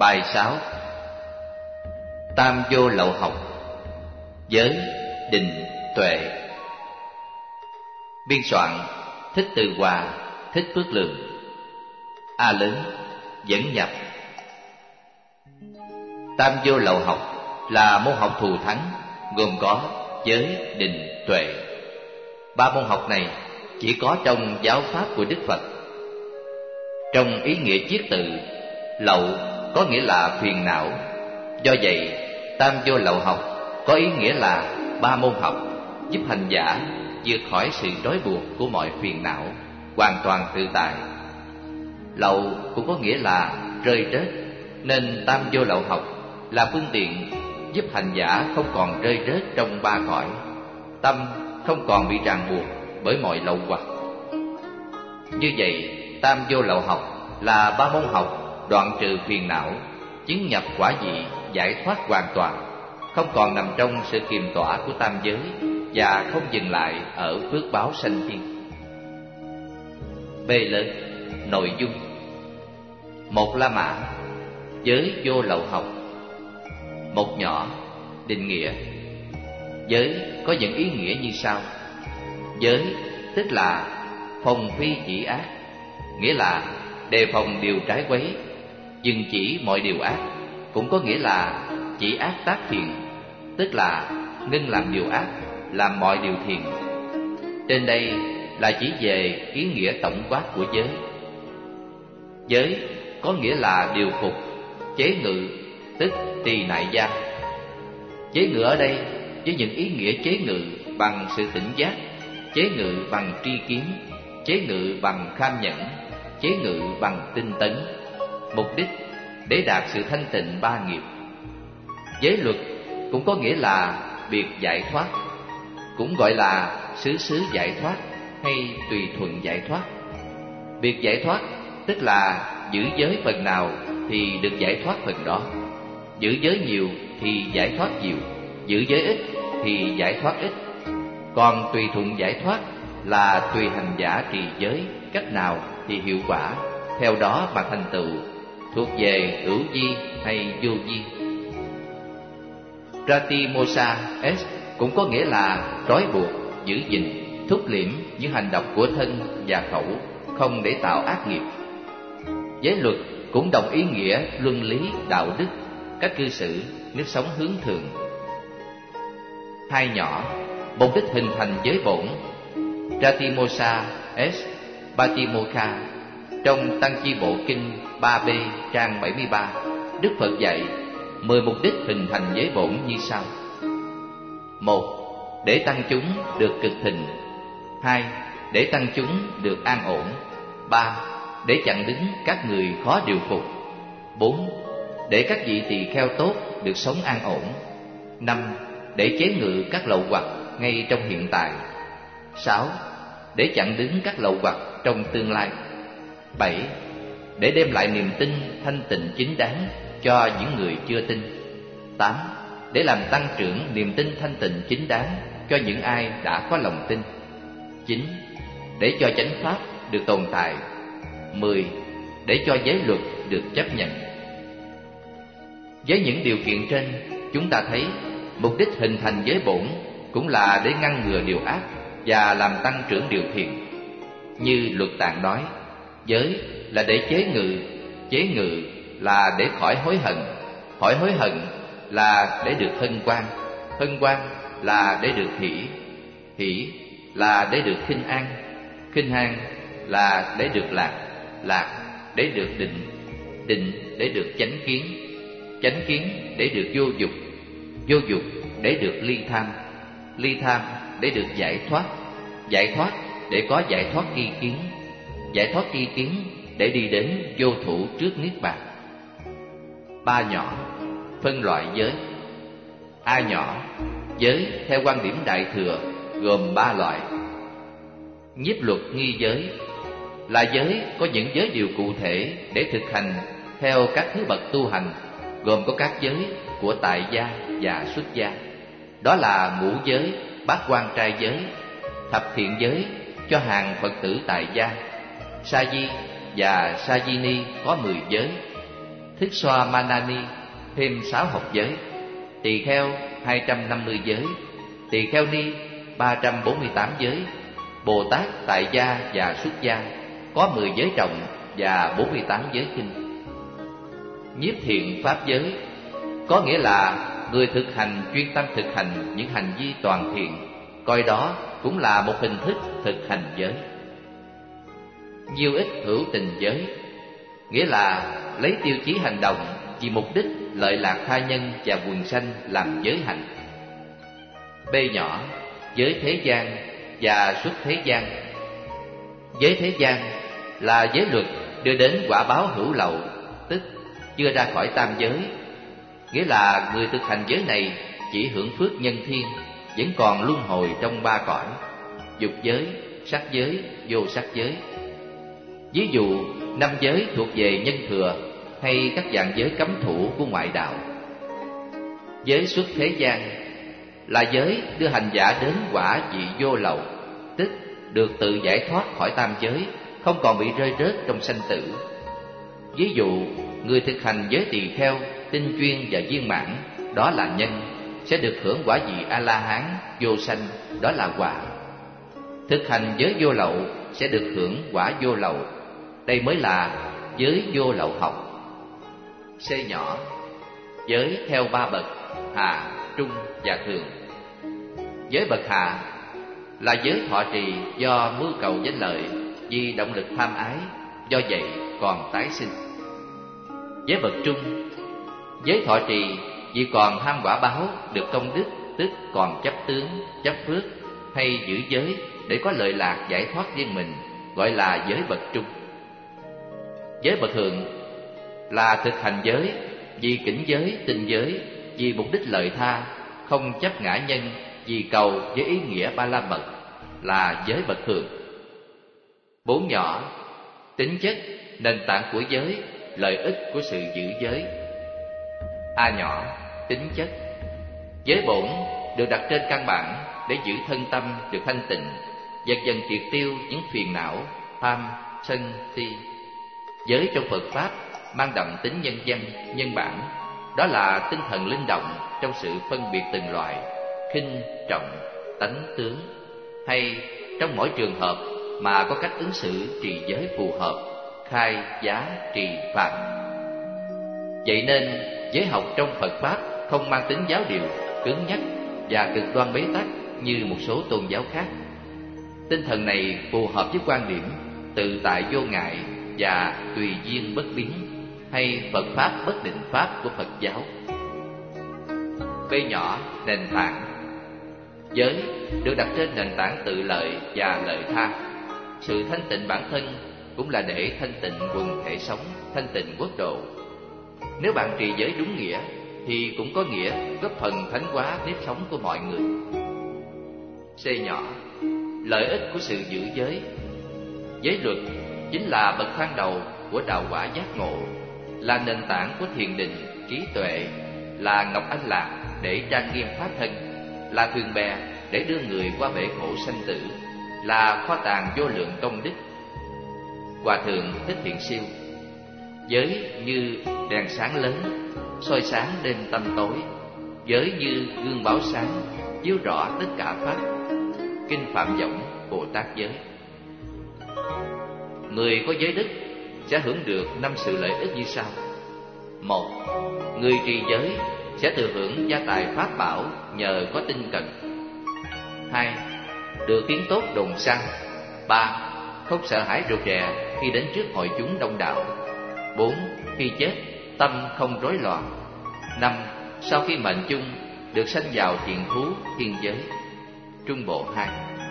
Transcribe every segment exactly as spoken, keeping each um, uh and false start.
Bài sáu. Tam vô lậu học. Giới, định, tuệ. Biên soạn Thích Từ Hòa, Thích Phước Lượng. A lớn dẫn nhập. Tam vô lậu học là môn học thù thắng, gồm có giới, định, tuệ. Ba môn học này chỉ có trong giáo pháp của Đức Phật. Trong ý nghĩa chiết tự, lậu có nghĩa là phiền não. Do vậy, tam vô lậu học có ý nghĩa là ba môn học giúp hành giả vượt khỏi sự trói buộc của mọi phiền não, hoàn toàn tự tại. Lậu cũng có nghĩa là rơi rớt, nên tam vô lậu học là phương tiện giúp hành giả không còn rơi rớt trong ba cõi, tâm không còn bị ràng buộc bởi mọi lậu hoặc. Như vậy, tam vô lậu học là ba môn học đoạn trừ phiền não, chứng nhập quả vị, giải thoát hoàn toàn, không còn nằm trong sự kiềm tỏa của tam giới và không dừng lại ở phước báo sanh thiên. B lớn. Nội dung. Một La Mã. Giới vô lậu học. Một nhỏ. Định nghĩa. Giới có những ý nghĩa như sau. Giới tức là phòng phi chỉ ác, nghĩa là đề phòng điều trái quấy, dừng chỉ mọi điều ác. Cũng có nghĩa là chỉ ác tác thiện, tức là ngưng làm điều ác, làm mọi điều thiện. Trên đây là chỉ về ý nghĩa tổng quát của giới. Giới có nghĩa là điều phục, chế ngự, tức trì nại giam. Chế ngự ở đây với những ý nghĩa chế ngự bằng sự tỉnh giác, chế ngự bằng tri kiến, chế ngự bằng kham nhẫn, chế ngự bằng tinh tấn. Mục đích để đạt sự thanh tịnh ba nghiệp. Giới luật cũng có nghĩa là biệt giải thoát, cũng gọi là xứ xứ giải thoát hay tùy thuận giải thoát. Biệt giải thoát tức là giữ giới phần nào thì được giải thoát phần đó, giữ giới nhiều thì giải thoát nhiều, giữ giới ít thì giải thoát ít. Còn tùy thuận giải thoát là tùy hành giả trì giới cách nào thì hiệu quả theo đó mà thành tựu, thuộc về hữu vi hay vô vi. Pratimosa S cũng có nghĩa là trói buộc, giữ gìn, thúc liễm những hành động của thân và khẩu, không để tạo ác nghiệp. Giới luật cũng đồng ý nghĩa luân lý, đạo đức, cách cư xử, nếp sống hướng thượng. Hai nhỏ. Mục đích hình thành giới bổn. Pratimosa S Patimokkha. Trong Tăng Chi Bộ Kinh ba B trang bảy mươi ba, Đức Phật dạy mười mục đích hình thành giới bổn như sau. Một. Để tăng chúng được cực thịnh. Hai. Để tăng chúng được an ổn. Ba. Để chặn đứng các người khó điều phục. Bốn. Để các vị tỳ kheo tốt được sống an ổn. Năm. Để chế ngự các lậu hoặc ngay trong hiện tại. Sáu. Để chặn đứng các lậu hoặc trong tương lai. Bảy. Để đem lại niềm tin thanh tịnh chính đáng cho những người chưa tin. Tám. Để làm tăng trưởng niềm tin thanh tịnh chính đáng cho những ai đã có lòng tin. Chín. Để cho chánh pháp được tồn tại. Mười. Để cho giới luật được chấp nhận. Với những điều kiện trên, chúng ta thấy mục đích hình thành giới bổn cũng là để ngăn ngừa điều ác và làm tăng trưởng điều thiện. Như Luật Tạng nói, giới là để chế ngự, chế ngự là để khỏi hối hận, khỏi hối hận là để được hân hoan, hân hoan là để được hỷ, hỷ là để được khinh an, khinh an là để được lạc, lạc để được định, định để được chánh kiến, chánh kiến để được vô dục, vô dục để được ly tham, ly tham để được giải thoát, giải thoát để có giải thoát tri kiến, giải thoát tri kiến để đi đến vô thủ trước niết bàn. Ba nhỏ. Phân loại giới. A nhỏ. Giới theo quan điểm Đại Thừa gồm ba loại. Nhiếp luật nghi giới là giới có những giới điều cụ thể để thực hành theo các thứ bậc tu hành, gồm có các giới của tại gia và xuất gia. Đó là ngũ giới, bát quan trai giới, thập thiện giới cho hàng Phật tử tại gia, sa di và sa di ni có mười giới, Thức Xoa Manani thêm sáu học giới, Tỳ Kheo hai trăm năm mươi giới, Tỳ Kheo Ni ba trăm bốn mươi tám giới, Bồ Tát tại gia và xuất gia có mười giới trọng và bốn mươi tám giới kinh. Nhiếp thiện pháp giới có nghĩa là người thực hành chuyên tâm thực hành những hành vi toàn thiện, coi đó cũng là một hình thức thực hành giới. Nhiêu ích hữu tình giới nghĩa là lấy tiêu chí hành động vì mục đích lợi lạc tha nhân và quần sanh làm giới hạnh. B nhỏ, giới thế gian và xuất thế gian. Giới thế gian là giới luật đưa đến quả báo hữu lậu, tức chưa ra khỏi tam giới, nghĩa là người thực hành giới này chỉ hưởng phước nhân thiên, vẫn còn luân hồi trong ba cõi: dục giới, sắc giới, vô sắc giới. Ví dụ năm giới thuộc về nhân thừa hay các dạng giới cấm thủ của ngoại đạo. Giới xuất thế gian là giới đưa hành giả đến quả vị vô lậu, tức được tự giải thoát khỏi tam giới, không còn bị rơi rớt trong sanh tử. Ví dụ người thực hành giới tỳ kheo tinh chuyên và viên mãn, đó là nhân, sẽ được hưởng quả vị A La Hán vô sanh, đó là quả. Thực hành giới vô lậu sẽ được hưởng quả vô lậu, đây mới là giới vô lậu học. C nhỏ, giới theo ba bậc: hạ, trung và thường. Giới bậc hạ là giới thọ trì do mưu cầu danh lợi, vì động lực tham ái, do vậy còn tái sinh. Giới bậc trung, giới thọ trì vì còn ham quả báo, được công đức, tức còn chấp tướng, chấp phước, hay giữ giới để có lợi lạc giải thoát riêng mình, gọi là giới bậc trung. Giới bậc thượng là thực hành giới vì cảnh giới, tinh giới, vì mục đích lợi tha, không chấp ngã nhân, vì cầu với ý nghĩa ba la mật, là giới bậc thượng. Bốn nhỏ, tính chất, nền tảng của giới, lợi ích của sự giữ giới. A nhỏ, tính chất. Giới bổn được đặt trên căn bản để giữ thân tâm được thanh tịnh, dần dần triệt tiêu những phiền não, tham, sân, si. Giới trong Phật Pháp mang đậm tính nhân dân, nhân bản, đó là tinh thần linh động trong sự phân biệt từng loại, khinh, trọng, tánh, tướng, hay trong mỗi trường hợp mà có cách ứng xử trì giới phù hợp, khai, giá, trì, phạm. Vậy nên giới học trong Phật Pháp không mang tính giáo điều, cứng nhắc và cực đoan bế tắc như một số tôn giáo khác. Tinh thần này phù hợp với quan điểm tự tại vô ngại và tùy duyên bất biến, hay Phật Pháp bất định Pháp của Phật giáo. B nhỏ, nền tảng. Giới được đặt trên nền tảng tự lợi và lợi tha. Sự thanh tịnh bản thân cũng là để thanh tịnh quần thể sống, thanh tịnh quốc độ. Nếu bạn trì giới đúng nghĩa thì cũng có nghĩa góp phần thánh hóa nếp sống của mọi người. C nhỏ, lợi ích của sự giữ giới. Giới luật chính là bậc thang đầu của đạo quả giác ngộ, là nền tảng của thiền định, trí tuệ, là ngọc anh lạc để trang nghiêm pháp thân, là thuyền bè để đưa người qua bể khổ sanh tử, là kho tàng vô lượng công đức. Hòa thượng Thích Thiện Siêu: giới như đèn sáng lớn, soi sáng đêm tăm tối. Giới như gương báo sáng, chiếu rõ tất cả pháp. Kinh Phạm Võng, Bồ Tát Giới. Người có giới đức sẽ hưởng được năm sự lợi ích như sau. Một, người trì giới sẽ thừa hưởng gia tài pháp bảo nhờ có tinh cần. Hai, được tiếng tốt đồn săn. Ba, không sợ hãi rụt rè khi đến trước hội chúng đông đảo. Bốn, khi chết tâm không rối loạn. Năm, sau khi mệnh chung được sanh vào thiện thú thiên giới. Trung bộ hai.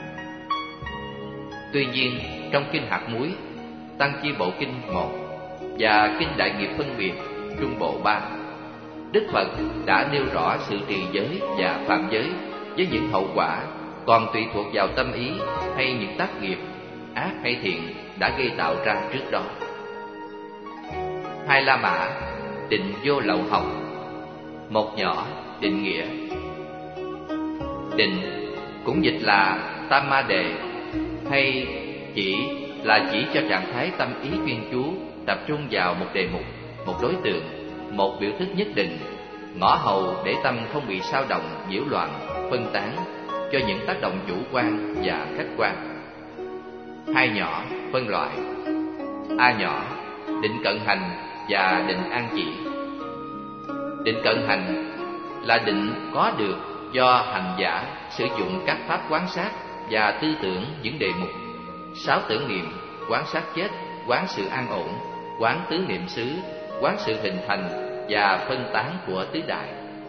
Tuy nhiên trong kinh Hạt Muối, Tăng Chi Bộ Kinh một và kinh Đại Nghiệp Phân Biệt Trung bộ ba, Đức Phật đã nêu rõ sự trì giới và phạm giới với những hậu quả còn tùy thuộc vào tâm ý hay những tác nghiệp ác hay thiện đã gây tạo ra trước đó. Hai La Mã, định vô lậu học. Một nhỏ, định nghĩa. Định cũng dịch là tam ma đề, hay chỉ là chỉ cho trạng thái tâm ý chuyên chú tập trung vào một đề mục, một đối tượng, một biểu thức nhất định, ngõ hầu để tâm không bị xao động, nhiễu loạn, phân tán cho những tác động chủ quan và khách quan. Hai nhỏ phân loại. A nhỏ, định cận hành và định an chỉ. Định cận hành là định có được do hành giả sử dụng các pháp quán sát và tư tưởng những đề mục: sáu tưởng niệm, quán sát chết, quán sự an ổn, quán tứ niệm xứ, quán sự hình thành và phân tán của tứ đại.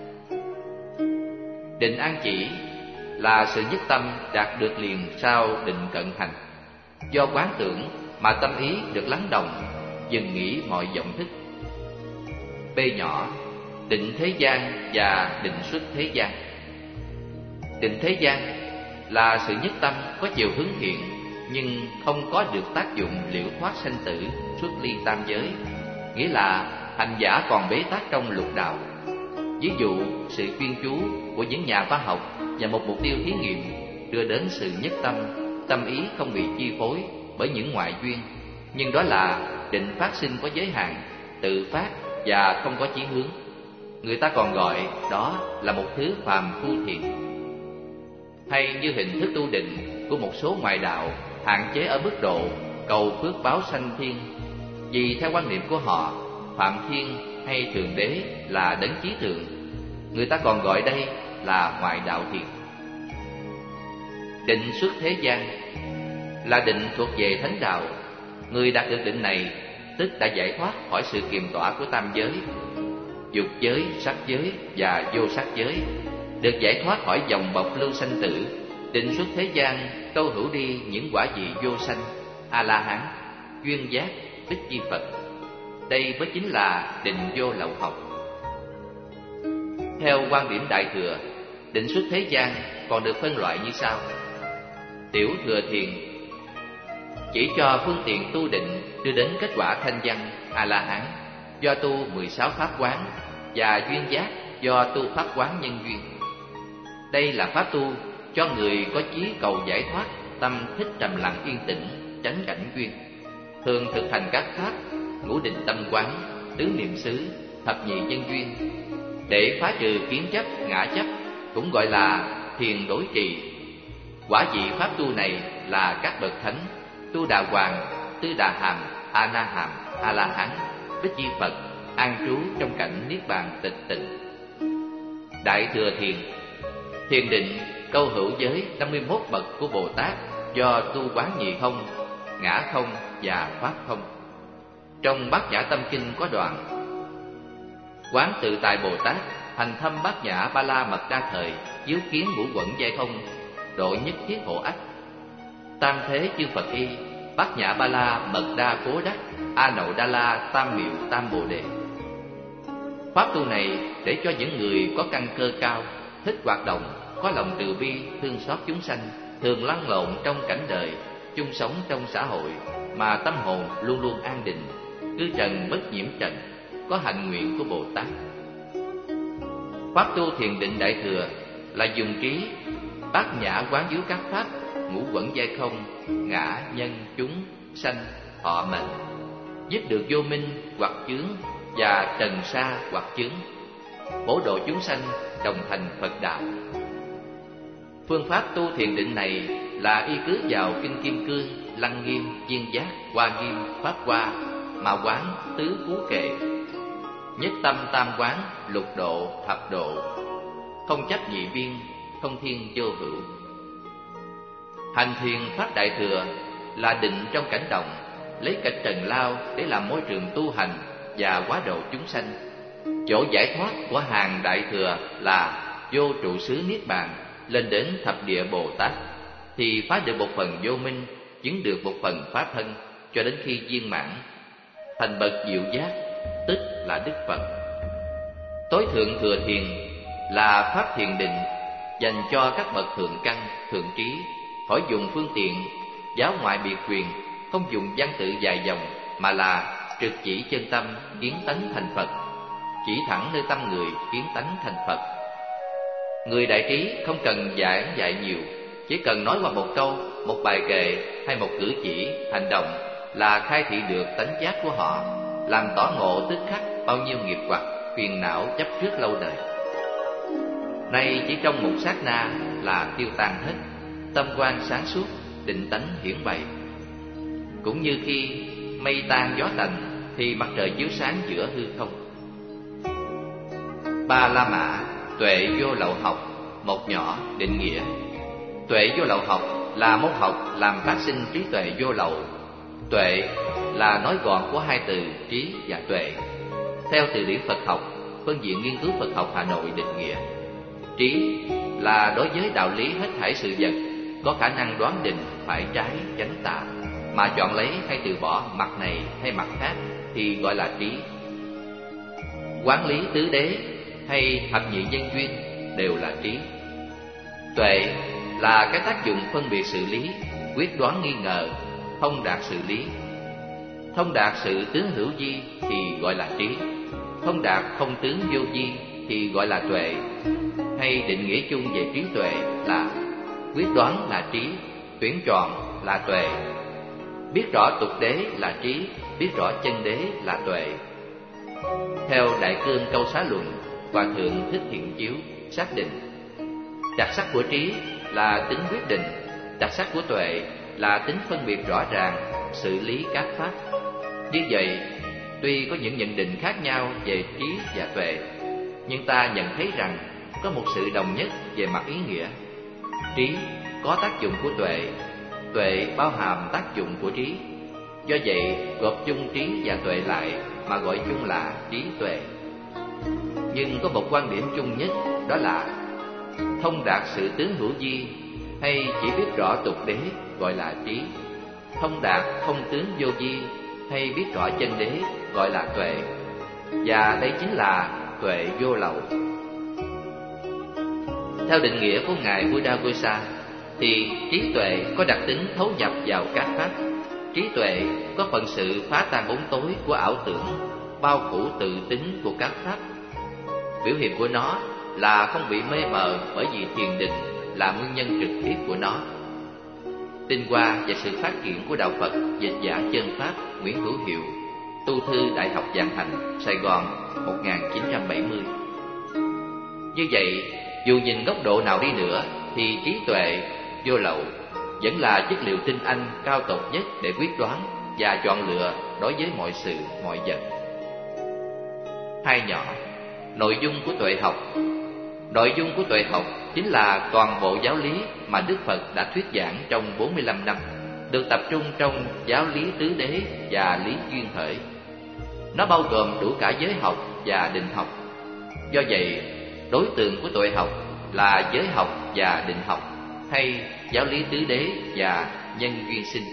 Định an chỉ là sự nhất tâm đạt được liền sau định cận hành. Do quán tưởng mà tâm ý được lắng động, dừng nghỉ mọi vọng thức. B nhỏ, định thế gian và định xuất thế gian. Định thế gian là sự nhất tâm có chiều hướng thiện, nhưng không có được tác dụng liễu thoát sanh tử, xuất ly tam giới, nghĩa là hành giả còn bế tắc trong lục đạo. Ví dụ sự chuyên chú của những nhà khoa học và một mục tiêu thí nghiệm đưa đến sự nhất tâm, tâm ý không bị chi phối bởi những ngoại duyên, nhưng đó là định phát sinh có giới hạn, tự phát và không có chí hướng. Người ta còn gọi đó là một thứ phàm phu thiền. Hay như hình thức tu định của một số ngoại đạo hạn chế ở mức độ cầu phước báo sanh thiên, vì theo quan niệm của họ, Phạm Thiên hay Thượng Đế là đấng chí thượng. Người ta còn gọi đây là ngoại đạo thiền. Định xuất thế gian là định thuộc về thánh đạo. Người đạt được định này tức đã giải thoát khỏi sự kiềm tỏa của tam giới, dục giới, sắc giới và vô sắc giới, được giải thoát khỏi vòng bọc lưu sanh tử. Định xuất thế gian câu hữu đi những quả vị vô sanh, A La Hán, duyên giác, Bích Chi Phật. Đây mới chính là định vô lậu học. Theo quan điểm Đại Thừa, định xuất thế gian còn được phân loại như sau: Tiểu thừa thiền chỉ cho phương tiện tu định đưa đến kết quả thanh văn A La Hán do tu mười sáu pháp quán, và duyên giác do tu pháp quán nhân duyên. Đây là pháp tu cho người có chí cầu giải thoát, tâm thích trầm lặng yên tĩnh, tránh cảnh duyên. Thường thực hành các pháp ngũ định tâm quán, tứ niệm xứ, thập nhị nhân duyên để phá trừ kiến chấp, ngã chấp, cũng gọi là thiền đối trì. Quả vị pháp tu này là các bậc thánh: Tu Đà Hoàng, Tư Đà Hàm, A Na Hàm, A La Hán, Bích Chi Phật, an trú trong cảnh niết bàn tịch tịnh. Đại thừa thiền, thiền định câu hữu giới năm mươi mốt bậc của Bồ Tát do tu quán nhị không, ngã không và pháp không. Trong Bát Nhã Tâm Kinh có đoạn: Quán tự tại Bồ Tát hành thâm Bát Nhã Ba La Mật Đa thời, chiếu kiến ngũ quẩn giai không, độ nhất thiết hộ ách. Tam thế chư Phật y, Bát Nhã Ba La Mật Đa Cố Đắc, A Nậu Đa La Tam Miệu Tam Bồ Đề. Pháp tu này để cho những người có căn cơ cao, thích hoạt động, có lòng từ bi, thương xót chúng sanh, thường lăn lộn trong cảnh đời, chung sống trong xã hội, mà tâm hồn luôn luôn an định, cư trần bất nhiễm trần, có hạnh nguyện của Bồ Tát. Pháp tu thiền định Đại Thừa là dùng trí bát nhã quán chiếu các pháp ngũ quẩn giai không, ngã, nhân, chúng, sanh, thọ, mệnh, dứt được vô minh hoặc chướng và trần sa hoặc chướng, bổ độ chúng sanh đồng thành Phật đạo. Phương pháp tu thiền định này là y cứ vào kinh Kim Cương, Lăng Nghiêm, Duyên Giác, Hoa Nghiêm, Pháp Hoa mà quán tứ phú kệ: nhất tâm tam quán, lục độ, thập độ, không chấp nhị biên, không thiên vô hữu. Hành thiền pháp Đại Thừa là định trong cảnh động, lấy cảnh trần lao để làm môi trường tu hành và hóa độ chúng sanh. Chỗ giải thoát của hàng Đại Thừa là vô trụ xứ niết bàn, lên đến thập địa Bồ Tát, thì phá được một phần vô minh, chứng được một phần pháp thân, cho đến khi viên mãn thành bậc diệu giác, tức là Đức Phật. Tối thượng thừa thiền là pháp thiền định dành cho các bậc thượng căn, thượng trí, khỏi dùng phương tiện giáo ngoại biệt truyền, không dùng văn tự dài dòng, mà là trực chỉ chân tâm, kiến tánh thành Phật, chỉ thẳng nơi tâm người, kiến tánh thành Phật. Người đại trí không cần giảng dạy nhiều, chỉ cần nói qua một câu, một bài kệ hay một cử chỉ, hành động là khai thị được tánh giác của họ, làm tỏ ngộ tức khắc bao nhiêu nghiệp hoặc, phiền não chấp trước lâu đời. Nay chỉ trong một sát na là tiêu tan hết, tâm quan sáng suốt, định tánh hiển bày. Cũng như khi mây tan gió tạnh thì mặt trời chiếu sáng giữa hư không. Ba La Mã, tuệ vô lậu học. Một nhỏ định nghĩa. Tuệ vô lậu học là môn học làm phát sinh trí tuệ vô lậu. Tuệ là nói gọn của hai từ trí và tuệ. Theo từ điển Phật học, phân viện nghiên cứu Phật học Hà Nội định nghĩa: trí là đối với đạo lý hết thảy sự vật có khả năng đoán định phải trái chánh tà, mà chọn lấy hay từ bỏ mặt này hay mặt khác thì gọi là trí. Quán lý tứ đế hay thập nhị nhân duyên đều là trí. Tuệ là cái tác dụng phân biệt sự lý, quyết đoán nghi ngờ, thông đạt sự lý. Thông đạt sự tướng hữu vi thì gọi là trí. Thông đạt không tướng vô vi thì gọi là tuệ. Hay định nghĩa chung về trí tuệ là quyết đoán là trí, tuyển chọn là tuệ, biết rõ tục đế là trí, biết rõ chân đế là tuệ. Theo Đại Cương Câu Xá Luận, Hòa thượng Thích Thiện Chiếu xác định: đặc sắc của trí là tính quyết định, đặc sắc của tuệ là tính phân biệt rõ ràng, xử lý các pháp. Như vậy, tuy có những nhận định khác nhau về trí và tuệ, nhưng ta nhận thấy rằng có một sự đồng nhất về mặt ý nghĩa. Trí có tác dụng của tuệ, tuệ bao hàm tác dụng của trí. Do vậy, gộp chung trí và tuệ lại mà gọi chung là trí tuệ. Nhưng có một quan điểm chung nhất, đó là thông đạt sự tướng hữu vi hay chỉ biết rõ tục đế gọi là trí. Thông đạt không tướng vô vi hay biết rõ chân đế gọi là tuệ. Và đây chính là tuệ vô lậu. Theo định nghĩa của Ngài Buddhaghosa thì trí tuệ có đặc tính thấu nhập vào các pháp. Trí tuệ có phận sự phá tan bóng tối của ảo tưởng, bao phủ tự tính của các pháp. Biểu hiện của nó là không bị mê mờ bởi vì thiền định là nguyên nhân trực tiếp của nó. Tinh hoa và sự phát triển của đạo Phật dịch giả chân pháp Nguyễn Hữu Hiệu, tu thư Đại học Vạn Hạnh, Sài Gòn, một nghìn chín trăm bảy mươi. Như vậy, dù nhìn góc độ nào đi nữa thì trí tuệ vô lậu vẫn là chất liệu tinh anh cao tột nhất để quyết đoán và chọn lựa đối với mọi sự, mọi vật. Hai nhỏ, nội dung của tuệ học. Nội dung của tuệ học chính là toàn bộ giáo lý mà Đức Phật đã thuyết giảng trong bốn mươi lăm năm, được tập trung trong giáo lý tứ đế và lý duyên khởi. Nó bao gồm đủ cả giới học và định học. Do vậy, đối tượng của tuệ học là giới học và định học, hay giáo lý tứ đế và nhân duyên sinh.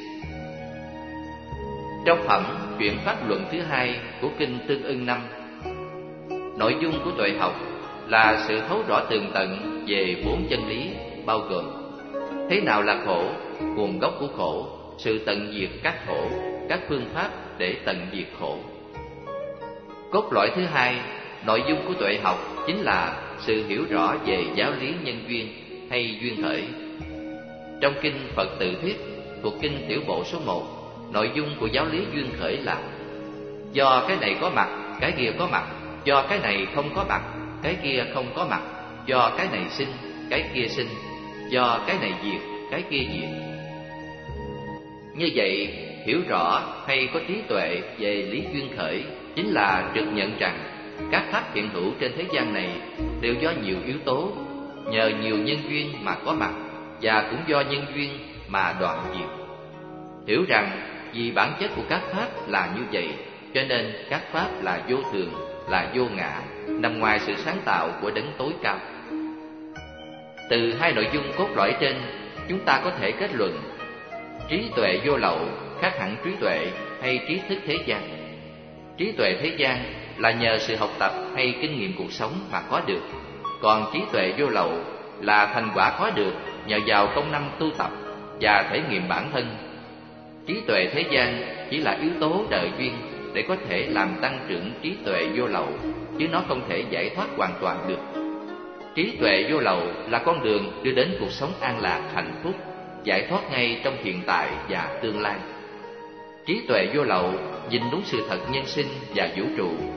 Trong phẩm Chuyển Pháp Luận thứ hai của Kinh Tương Ưng Năm, nội dung của tuệ học là sự thấu rõ tường tận về bốn chân lý, bao gồm thế nào là khổ, nguồn gốc của khổ, sự tận diệt các khổ, các phương pháp để tận diệt khổ. Cốt lõi thứ hai, nội dung của tuệ học chính là sự hiểu rõ về giáo lý nhân duyên hay duyên khởi. Trong Kinh Phật Tự Thuyết thuộc Kinh Tiểu Bộ số một, nội dung của giáo lý duyên khởi là: do cái này có mặt, cái kia có mặt; do cái này không có mặt, cái kia không có mặt; do cái này sinh, cái kia sinh; do cái này diệt, cái kia diệt. Như vậy, hiểu rõ hay có trí tuệ về lý duyên khởi chính là trực nhận rằng các pháp hiện hữu trên thế gian này đều do nhiều yếu tố, nhờ nhiều nhân duyên mà có mặt, và cũng do nhân duyên mà đoạn diệt. Hiểu rằng vì bản chất của các pháp là như vậy, cho nên các pháp là vô thường, là vô ngã, nằm ngoài sự sáng tạo của đấng tối cao. Từ hai nội dung cốt lõi trên, chúng ta có thể kết luận trí tuệ vô lậu khác hẳn trí tuệ hay trí thức thế gian. Trí tuệ thế gian là nhờ sự học tập hay kinh nghiệm cuộc sống mà có được, còn trí tuệ vô lậu là thành quả có được nhờ vào công năm tu tập và thể nghiệm bản thân. Trí tuệ thế gian chỉ là yếu tố đời duyên để có thể làm tăng trưởng trí tuệ vô lậu, chứ nó không thể giải thoát hoàn toàn được. Trí tuệ vô lậu là con đường đưa đến cuộc sống an lạc, hạnh phúc, giải thoát ngay trong hiện tại và tương lai. Trí tuệ vô lậu nhìn đúng sự thật nhân sinh và vũ trụ,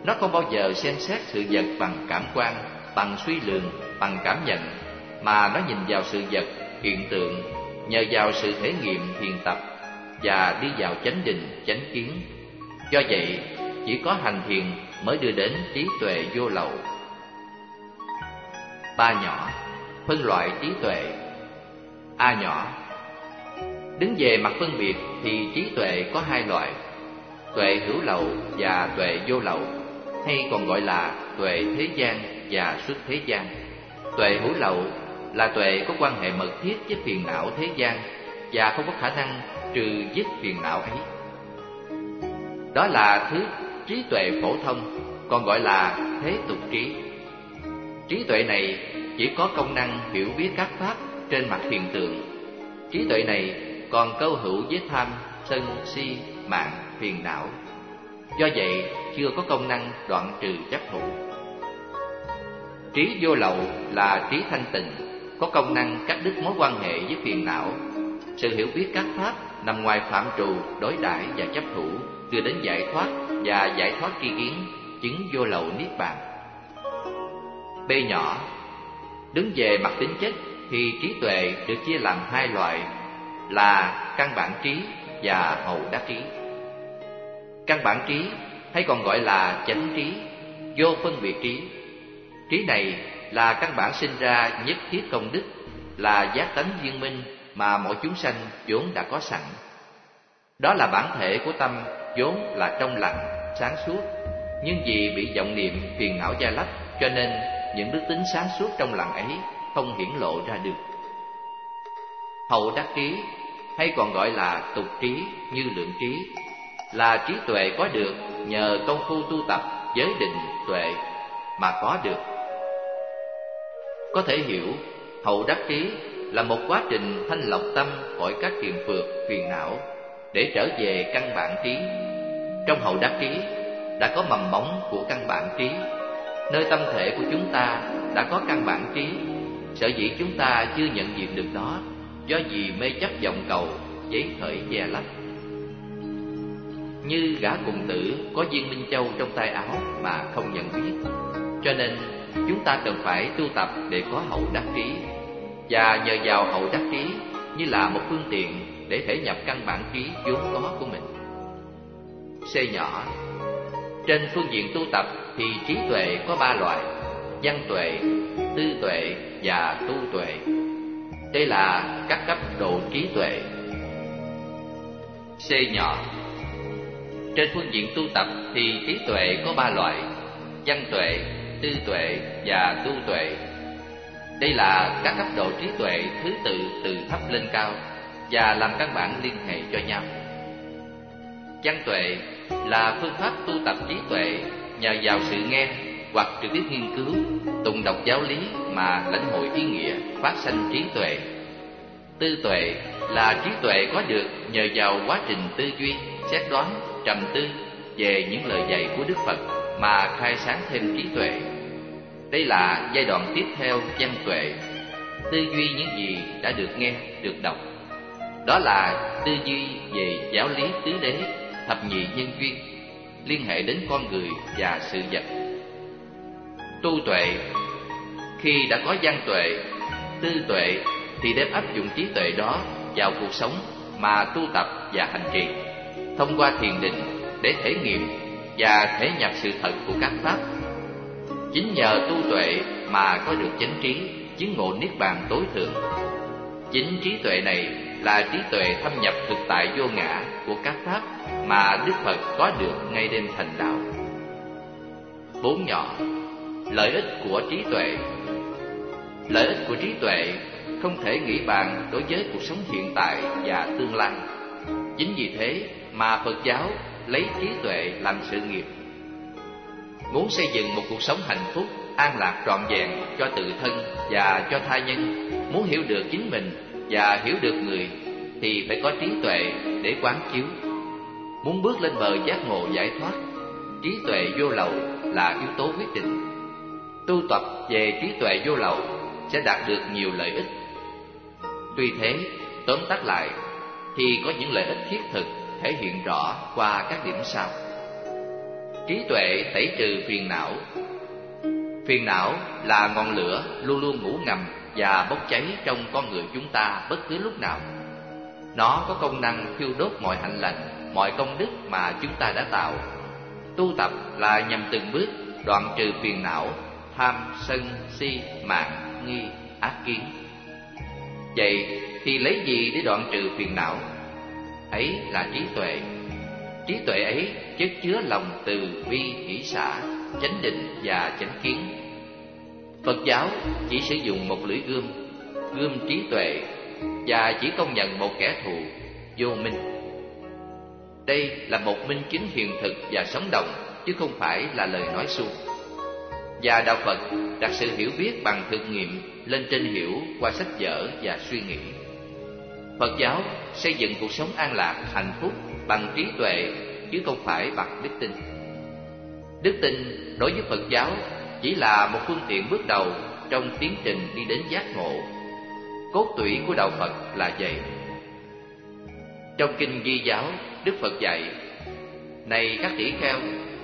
Nó không bao giờ xem xét sự vật bằng cảm quan, bằng suy lường, bằng cảm nhận, mà nó nhìn vào sự vật, hiện tượng, nhờ vào sự thể nghiệm thiền tập và đi vào chánh định, chánh kiến. Do vậy, chỉ có hành thiền mới đưa đến trí tuệ vô lậu. Ba nhỏ, phân loại trí tuệ. A nhỏ. Đứng về mặt phân biệt thì trí tuệ có hai loại: tuệ hữu lậu và tuệ vô lậu, hay còn gọi là tuệ thế gian và xuất thế gian. Tuệ hữu lậu là tuệ có quan hệ mật thiết với phiền não thế gian và không có khả năng trừ dứt phiền não ấy. Đó là thứ trí tuệ phổ thông, còn gọi là thế tục trí. Trí tuệ này chỉ có công năng hiểu biết các pháp trên mặt hiện tượng. Trí tuệ này còn câu hữu với tham, sân, si, mạng, phiền não. Do vậy, chưa có công năng đoạn trừ chấp thủ. Trí vô lậu là trí thanh tịnh, có công năng cắt đứt mối quan hệ với phiền não. Sự hiểu biết các pháp nằm ngoài phạm trù đối đãi và chấp thủ, đưa đến giải thoát và giải thoát tri kiến, chứng vô lậu niết bàn. B nhỏ. Đứng về mặt tính chất thì trí tuệ được chia làm hai loại là căn bản trí và hậu đắc trí. Căn bản trí hay còn gọi là chánh trí, vô phân biệt trí. Trí này là căn bản sinh ra nhất thiết công đức, là giác tánh viên minh mà mọi chúng sanh vốn đã có sẵn. Đó là bản thể của tâm vốn là trong lành, sáng suốt, nhưng vì bị vọng niệm phiền não gia lấp, cho nên những đức tính sáng suốt trong lành ấy không hiển lộ ra được. Hậu đắc trí hay còn gọi là tục trí, như lượng trí, là trí tuệ có được nhờ công phu tu tập giới định tuệ mà có được. Có thể hiểu, hậu đắc trí là một quá trình thanh lọc tâm khỏi các kiềm phược, phiền não để trở về căn bản trí. Trong hậu đắc trí đã có mầm móng của căn bản trí. Nơi tâm thể của chúng ta đã có căn bản trí, sở dĩ chúng ta chưa nhận diện được đó, do vì mê chấp vọng cầu, giấy khởi che lấp. Như gã cùng tử có viên minh châu trong tay áo mà không nhận biết. Cho nên chúng ta cần phải tu tập để có hậu đắc trí, và nhờ vào hậu đắc trí như là một phương tiện để thể nhập căn bản trí vốn có của mình. C nhỏ. Trên phương diện tu tập thì trí tuệ có ba loại: văn tuệ, tư tuệ và tu tuệ. Đây là các cấp độ trí tuệ. C nhỏ. Trên phương diện tu tập thì trí tuệ có ba loại: văn tuệ, tư tuệ và tu tuệ. Đây là các cấp độ trí tuệ thứ tự từ thấp lên cao và làm căn bản liên hệ cho nhau. Văn tuệ là phương pháp tu tập trí tuệ nhờ vào sự nghe hoặc trực tiếp nghiên cứu, tụng đọc giáo lý mà lãnh hội ý nghĩa, phát sanh trí tuệ. Tư tuệ là trí tuệ có được nhờ vào quá trình tư duy, xét đoán, trầm tư về những lời dạy của Đức Phật mà khai sáng thêm trí tuệ. Đây là giai đoạn tiếp theo văn tuệ, tư duy những gì đã được nghe, được đọc. Đó là tư duy về giáo lý tứ đế, thập nhị nhân duyên, liên hệ đến con người và sự vật. Tu tuệ, khi đã có văn tuệ, tư tuệ thì đem áp dụng trí tuệ đó vào cuộc sống mà tu tập và hành trì, thông qua thiền định để thể nghiệm và thể nhập sự thật của các pháp. Chính nhờ tu tuệ mà có được chánh trí, chứng ngộ niết bàn tối thượng. Chính trí tuệ này là trí tuệ thâm nhập thực tại vô ngã của các pháp mà Đức Phật có được ngay đêm thành đạo. Bốn nhỏ. Lợi ích của trí tuệ. Lợi ích của trí tuệ không thể nghĩ bàn đối với cuộc sống hiện tại và tương lai. Chính vì thế mà Phật giáo lấy trí tuệ làm sự nghiệp. Muốn xây dựng một cuộc sống hạnh phúc, an lạc trọn vẹn cho tự thân và cho tha nhân, muốn hiểu được chính mình và hiểu được người thì phải có trí tuệ để quán chiếu. Muốn bước lên bờ giác ngộ giải thoát, trí tuệ vô lậu là yếu tố quyết định. Tu tập về trí tuệ vô lậu sẽ đạt được nhiều lợi ích. Tuy thế, tóm tắt lại thì có những lợi ích thiết thực thể hiện rõ qua các điểm sau. Trí tuệ tẩy trừ phiền não. Phiền não là ngọn lửa luôn luôn ngủ ngầm và bốc cháy trong con người chúng ta bất cứ lúc nào. Nó có công năng thiêu đốt mọi hạnh lành, mọi công đức mà chúng ta đã tạo. Tu tập là nhằm từng bước đoạn trừ phiền não, tham, sân, si, mạn, nghi, ác kiến. Vậy thì lấy gì để đoạn trừ phiền não? Ấy là trí tuệ. Trí tuệ ấy chất chứa lòng từ bi hỷ xả, chánh định và chánh kiến. Phật giáo chỉ sử dụng một lưỡi gươm, gươm trí tuệ, và chỉ công nhận một kẻ thù, vô minh. Đây là một minh chứng hiện thực và sống động, chứ không phải là lời nói suông. Và Đạo Phật đặt sự hiểu biết bằng thực nghiệm lên trên hiểu qua sách vở và suy nghĩ. Phật giáo xây dựng cuộc sống an lạc, hạnh phúc bằng trí tuệ, chứ không phải bằng đức tin. Đức tin đối với Phật giáo chỉ là một phương tiện bước đầu trong tiến trình đi đến giác ngộ. Cốt tủy của Đạo Phật là vậy. Trong Kinh Di Giáo, Đức Phật dạy: Này các tỷ kheo,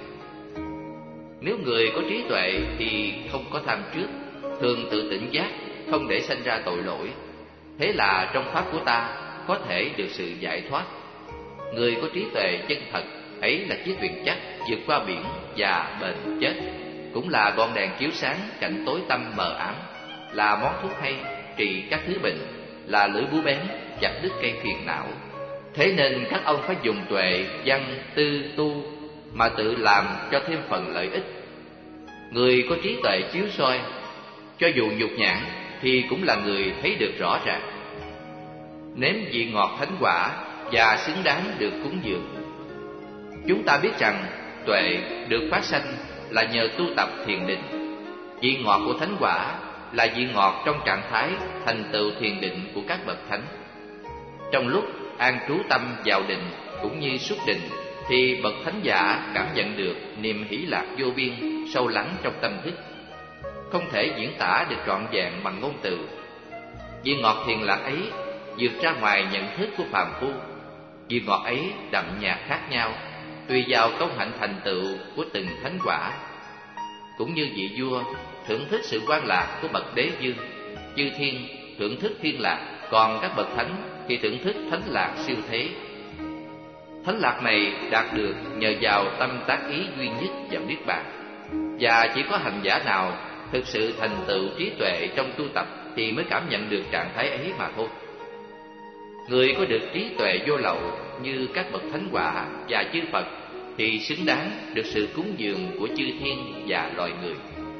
nếu người có trí tuệ thì không có tham trước, thường tự tỉnh giác, không để sanh ra tội lỗi. Thế là trong pháp của ta có thể được sự giải thoát. Người có trí tuệ chân thật ấy là chiếc thuyền chắc vượt qua biển và bền chết, cũng là ngọn đèn chiếu sáng cạnh tối tăm mờ ám, là món thuốc hay trị các thứ bệnh, là lưỡi búa bén chặt đứt cây phiền não. Thế nên các ông phải dùng tuệ, văn, tư, tu mà tự làm cho thêm phần lợi ích. Người có trí tuệ chiếu soi, cho dù nhục nhãn thì cũng là người thấy được rõ ràng. Nếm vị ngọt thánh quả và xứng đáng được cúng dường. Chúng ta biết rằng tuệ được phát sanh là nhờ tu tập thiền định. Vị ngọt của thánh quả là vị ngọt trong trạng thái thành tựu thiền định của các bậc thánh. Trong lúc an trú tâm vào định cũng như xuất định, thì bậc thánh giả cảm nhận được niềm hỷ lạc vô biên sâu lắng trong tâm thức, không thể diễn tả được trọn vẹn bằng ngôn từ. Vị ngọt thiền lạc ấy vượt ra ngoài nhận thức của phàm phu. Vị ngọt ấy đậm nhạt khác nhau, tùy vào công hạnh thành tựu của từng thánh quả. Cũng như vị vua thưởng thức sự quan lạc của bậc đế vương, chư thiên thưởng thức thiên lạc, còn các bậc thánh thì thưởng thức thánh lạc siêu thế. Thánh lạc này đạt được nhờ vào tâm tác ý duy nhất vào niết bàn. Và chỉ có hành giả nào thực sự thành tựu trí tuệ trong tu tập thì mới cảm nhận được trạng thái ấy mà thôi. Người có được trí tuệ vô lậu như các bậc thánh quả và chư Phật thì xứng đáng được sự cúng dường của chư thiên và loài người.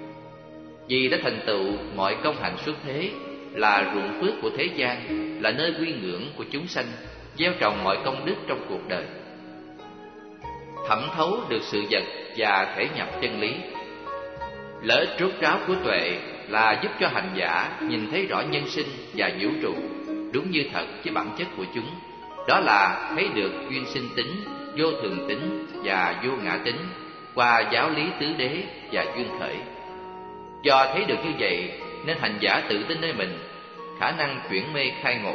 Vì đã thành tựu mọi công hạnh xuất thế, là ruộng phước của thế gian, là nơi quy ngưỡng của chúng sanh, gieo trồng mọi công đức trong cuộc đời. Thẩm thấu được sự vật và thể nhập chân lý. Lợi ích rốt ráo của tuệ là giúp cho hành giả nhìn thấy rõ nhân sinh và vũ trụ đúng như thật với bản chất của chúng. Đó là thấy được duyên sinh tính, vô thường tính và vô ngã tính qua giáo lý tứ đế và duyên khởi. Do thấy được như vậy nên hành giả tự tin nơi mình, khả năng chuyển mê khai ngộ.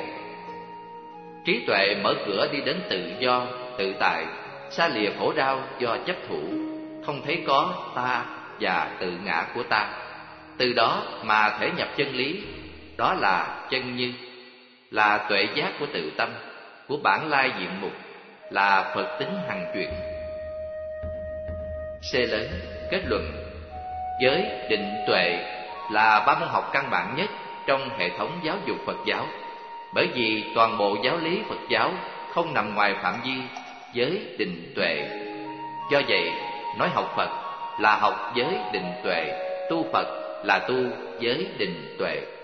Trí tuệ mở cửa đi đến tự do, tự tại, xa lìa khổ đau do chấp thủ, không thấy có ta và tự ngã của ta. Từ đó mà thể nhập chân lý, đó là chân như, là tuệ giác của tự tâm, của bản lai diện mục, là Phật tính hằng chuyển. C lớn kết luận: giới, định, tuệ là ba môn học căn bản nhất trong hệ thống giáo dục Phật giáo, bởi vì toàn bộ giáo lý Phật giáo không nằm ngoài phạm vi giới, định, tuệ. Do vậy, nói học Phật là học giới, định, tuệ, tu Phật là tu giới, định, tuệ.